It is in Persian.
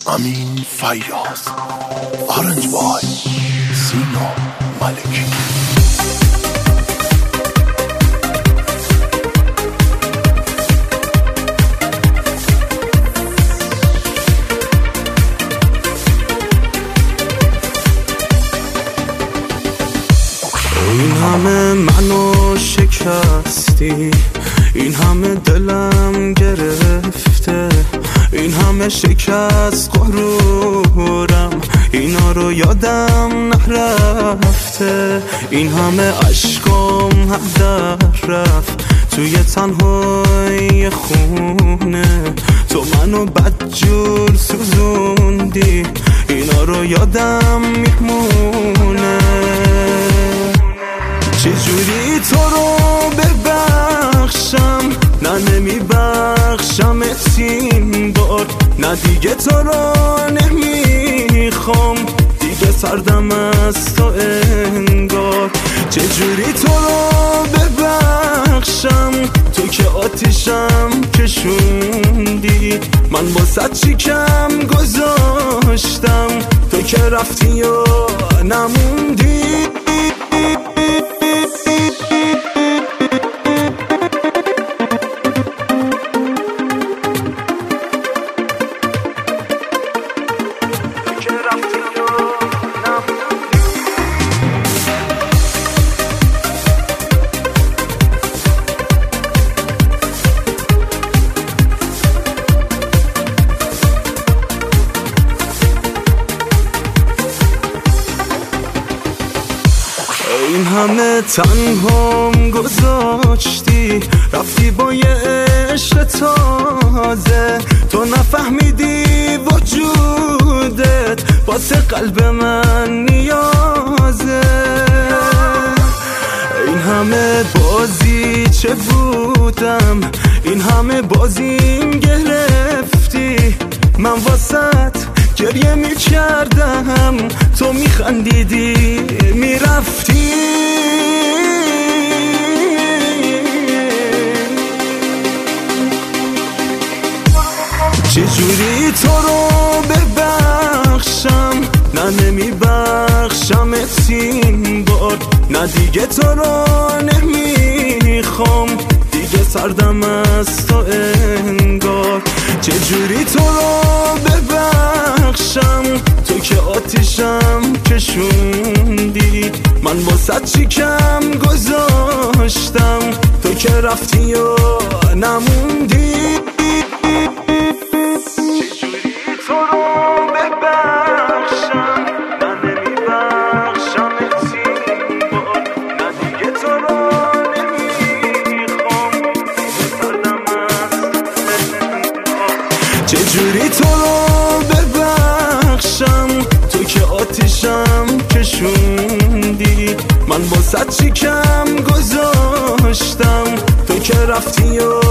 امین فیاض، آرنج بای، سینا ملکی. این همه منو شکستی، این همه دلم گرفته، این همه شکست غرورم، اینا رو یادم نرفته، این همه عشقم هدر رفت توی تنهای خونه، تو منو بدجور سوزوندی، اینا رو یادم میمونه. چجوری تو رو ببخشم، نه نمیبخشم این بار، نه دیگه تو رو نمیخوام، دیگه سردم از تو انگار. چجوری تو رو ببخشم، تو که آتیشم کشوندی، من باست چی کم گذاشتم، تو که رفتی و نموندی. این همه تنهام گذاشتی، رفتی با یه عشق تازه، تو نفهمیدی وجودت واسه قلب من نیازه. این همه بازی چه بودم، این همه بازیم گرفتی، من واسط گریه میکردم، تو میخندیدی میرفتی. چجوری تو رو ببخشم، نه نمیبخشم این بار، نه دیگه تو رو نمیخوام، دیگه سردم از تو انگار. چجوری تو رو ببخشم، تو که آتیشم کشوندی، من باست چی کم گذاشتم، تو که رفتی و نموندی. چجوری تو رو ببخشم، نه نمیبخشم این بار، نه دیگه تو رو نمیخوام، سردم از. چجوری تو رو ببخشم، تو که آتیشم کشوندی، من باست چی کم گذاشتم، تو که رفتی و